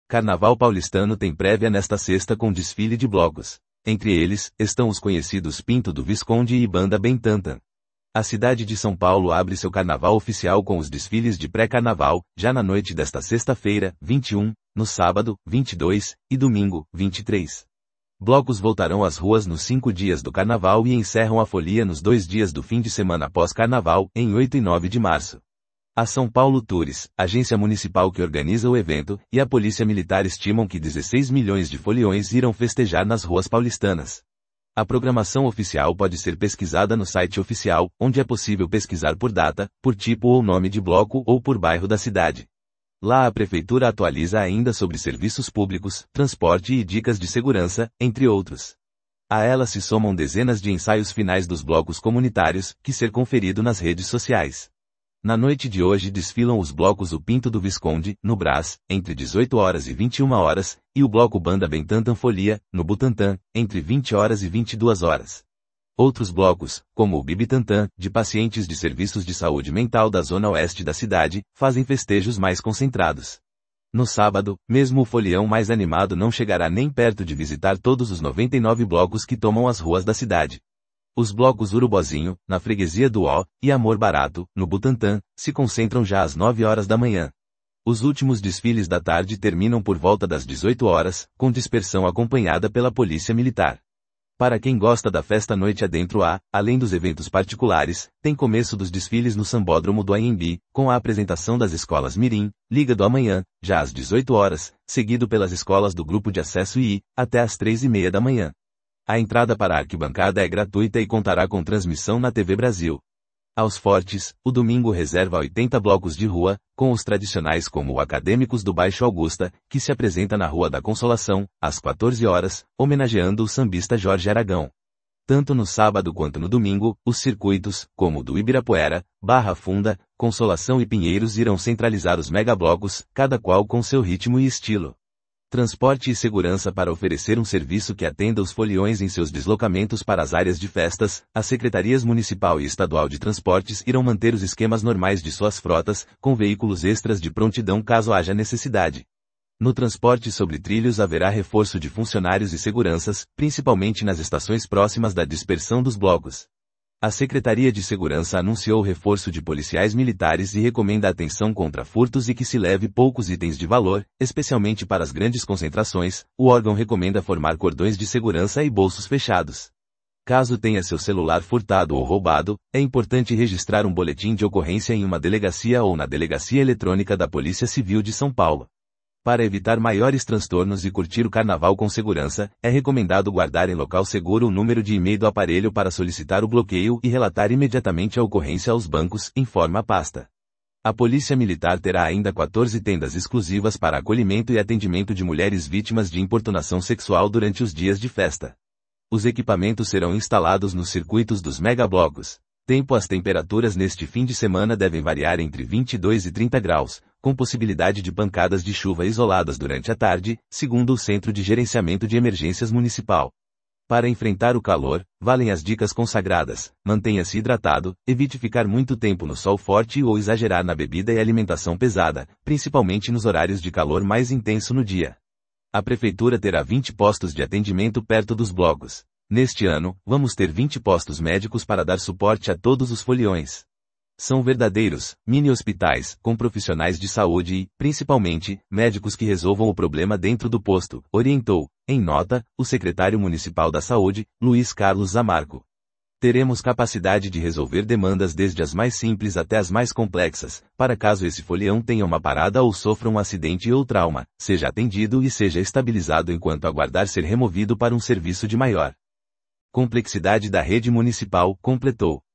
Carnaval paulistano tem prévia nesta sexta com desfile de blocos. Entre eles, estão os conhecidos Pinto do Visconde e Banda Bentantan. A cidade de São Paulo abre seu carnaval oficial com os desfiles de pré-carnaval, já na noite desta sexta-feira, 21, no sábado, 22, e domingo, 23. Blocos voltarão às ruas nos 5 dias do carnaval e encerram a folia nos 2 dias do fim de semana após carnaval, em 8 e 9 de março. A São Paulo Tours, agência municipal que organiza o evento, e a Polícia Militar estimam que 16 milhões de foliões irão festejar nas ruas paulistanas. A programação oficial pode ser pesquisada no site oficial, onde é possível pesquisar por data, por tipo ou nome de bloco ou por bairro da cidade. Lá a prefeitura atualiza ainda sobre serviços públicos, transporte e dicas de segurança, entre outros. A ela se somam dezenas de ensaios finais dos blocos comunitários, que ser conferido nas redes sociais. Na noite de hoje desfilam os blocos O Pinto do Visconde, no Brás, entre 18 horas e 21 horas, e o bloco Banda Bentantan Folia, no Butantã, entre 20 horas e 22 horas. Outros blocos, como o Bibitantã, de pacientes de serviços de saúde mental da zona oeste da cidade, fazem festejos mais concentrados. No sábado, mesmo o folião mais animado não chegará nem perto de visitar todos os 99 blocos que tomam as ruas da cidade. Os blocos Urubozinho, na freguesia do Ó, e Amor Barato, no Butantã, se concentram já às 9 horas da manhã. Os últimos desfiles da tarde terminam por volta das 18 horas, com dispersão acompanhada pela Polícia Militar. Para quem gosta da festa noite adentro além dos eventos particulares, tem começo dos desfiles no Sambódromo do Anhembi, com a apresentação das escolas Mirim, Liga do Amanhã, já às 18 horas, seguido pelas escolas do Grupo de Acesso I, até às 3h30 da manhã. A entrada para a arquibancada é gratuita e contará com transmissão na TV Brasil. Aos Fortes, o domingo reserva 80 blocos de rua, com os tradicionais como o Acadêmicos do Baixo Augusta, que se apresenta na Rua da Consolação, às 14 horas, homenageando o sambista Jorge Aragão. Tanto no sábado quanto no domingo, os circuitos, como o do Ibirapuera, Barra Funda, Consolação e Pinheiros irão centralizar os megablocos, cada qual com seu ritmo e estilo. Transporte e segurança. Para oferecer um serviço que atenda os foliões em seus deslocamentos para as áreas de festas, as secretarias municipal e estadual de transportes irão manter os esquemas normais de suas frotas, com veículos extras de prontidão caso haja necessidade. No transporte sobre trilhos haverá reforço de funcionários e seguranças, principalmente nas estações próximas da dispersão dos blocos. A Secretaria de Segurança anunciou reforço de policiais militares e recomenda atenção contra furtos e que se leve poucos itens de valor, especialmente para as grandes concentrações. O órgão recomenda formar cordões de segurança e bolsos fechados. Caso tenha seu celular furtado ou roubado, é importante registrar um boletim de ocorrência em uma delegacia ou na Delegacia Eletrônica da Polícia Civil de São Paulo. Para evitar maiores transtornos e curtir o carnaval com segurança, é recomendado guardar em local seguro o número de e-mail do aparelho para solicitar o bloqueio e relatar imediatamente a ocorrência aos bancos, informa a pasta. A Polícia Militar terá ainda 14 tendas exclusivas para acolhimento e atendimento de mulheres vítimas de importunação sexual durante os dias de festa. Os equipamentos serão instalados nos circuitos dos megablocos. Tempo. As temperaturas neste fim de semana devem variar entre 22 e 30 graus, com possibilidade de pancadas de chuva isoladas durante a tarde, segundo o Centro de Gerenciamento de Emergências Municipal. Para enfrentar o calor, valem as dicas consagradas: mantenha-se hidratado, evite ficar muito tempo no sol forte ou exagerar na bebida e alimentação pesada, principalmente nos horários de calor mais intenso no dia. A Prefeitura terá 20 postos de atendimento perto dos blocos. Neste ano, vamos ter 20 postos médicos para dar suporte a todos os foliões. São verdadeiros mini-hospitais, com profissionais de saúde e, principalmente, médicos que resolvam o problema dentro do posto, orientou, em nota, o secretário municipal da Saúde, Luiz Carlos Zamarco. Teremos capacidade de resolver demandas desde as mais simples até as mais complexas, para caso esse folião tenha uma parada ou sofra um acidente ou trauma, seja atendido e seja estabilizado enquanto aguardar ser removido para um serviço de maior complexidade da rede municipal, completou.